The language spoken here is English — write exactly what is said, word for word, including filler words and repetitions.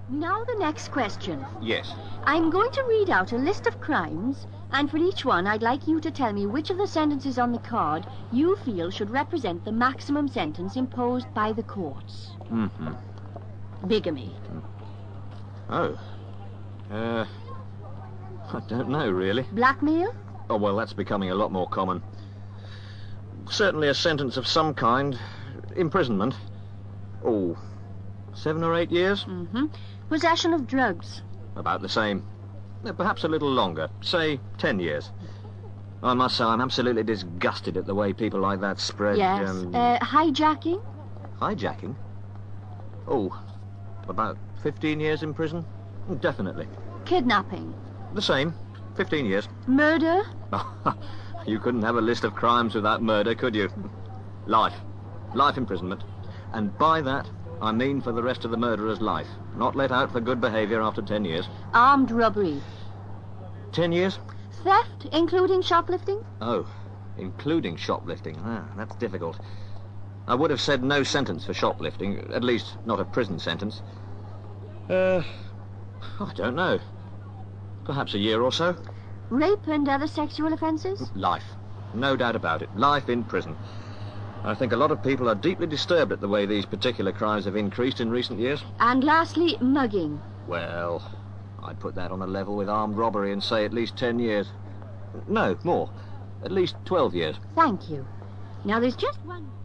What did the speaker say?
Now the next question. Yes. I'm going to read out a list of crimes, and for each one I'd like you to tell me which of the sentences on the card you feel should represent the maximum sentence imposed by the courts. Mm-hmm. Bigamy. Oh. Uh... I don't know, really. Blackmail? Oh, well, that's becoming a lot more common. Certainly a sentence of some kind. Imprisonment. Oh, seven or eight years? Mm-hmm. Possession of drugs. About the same. Uh, Perhaps a little longer. Say, ten years. I must say, I'm absolutely disgusted at the way people like that spread... Yes. Um, Uh, hijacking? hijacking? Oh, about fifteen years in prison? Definitely. Kidnapping? The same. fifteen years. Murder? You couldn't have a list of crimes without murder, could you? Life. Life imprisonment. And by that, I mean for the rest of the murderer's life. Not let out for good behaviour after ten years. Armed robbery? Ten years? Theft, including shoplifting? Oh, including shoplifting. Ah, that's difficult. I would have said no sentence for shoplifting, at least not a prison sentence. Uh, I don't know. Perhaps a year or so. Rape and other sexual offences? Life. No doubt about it. Life in prison. I think a lot of people are deeply disturbed at the way these particular crimes have increased in recent years. And lastly, mugging. Well, I'd put that on a level with armed robbery and say at least ten years. No, more. At least twelve years. Thank you. Now there's just one...